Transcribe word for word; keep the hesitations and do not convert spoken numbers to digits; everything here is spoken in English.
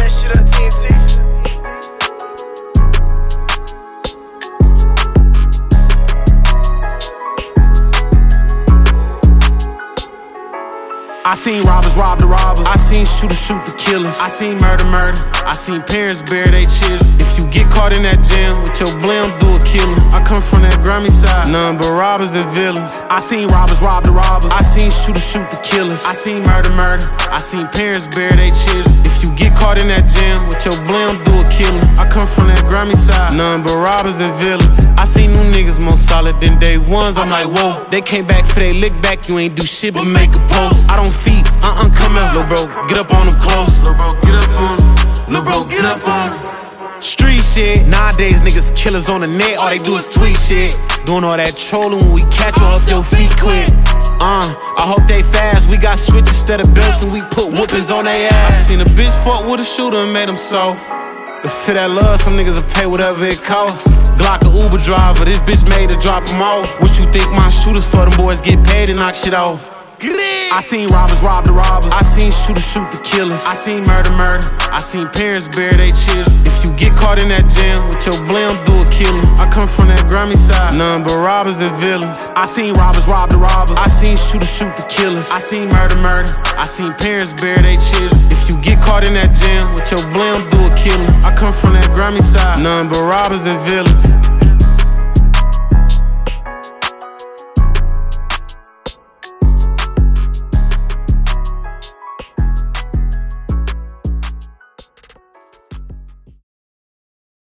that shit on T N T. I seen robbers rob the robbers. I seen shooters shoot the killers. I seen murder murder. I seen parents bury their children. If you get caught in that jam with your blim, do a killing. I come from that Grammy side, none but robbers and villains. I seen robbers rob the robbers. I seen shooters shoot the killers. I seen murder murder. I seen parents bury their children. If you get caught in that jam with your blim, do a killing. I come from that Grammy side, none but robbers and villains. I seen new niggas more solid than day ones. I'm like, whoa, they came back for they lick back. You ain't do shit but make a post. I don't feed, uh-uh, come out. Lil' bro, get up on them close. Lil' bro, get up on them. Lil' bro, get up on them. Street shit. Nowadays niggas killers on the net. All they do is tweet shit. Doing all that trolling when we catch you up your feet quick. Uh, I hope they fast. We got switches instead of belts and we put whoopings on their ass. I seen a bitch fuck with a shooter and made him soft. To fit that love, some niggas will pay whatever it costs. Glock a Uber driver, this bitch made to drop him off. What you think my shooters for? Them boys get paid and knock shit off. I seen robbers rob the robbers. I seen shooters shoot the killers. I seen murder murder. I seen parents bury their children. If you get caught in that jam with your blim, do a killing. I come from that Grammy side, none but robbers and villains. I seen robbers rob the robbers. I seen shooters shoot the killers. I seen murder murder. I seen parents bury their children. If you get caught in that jam with your blim, do a killing. I come from that Grammy side, none but robbers and villains.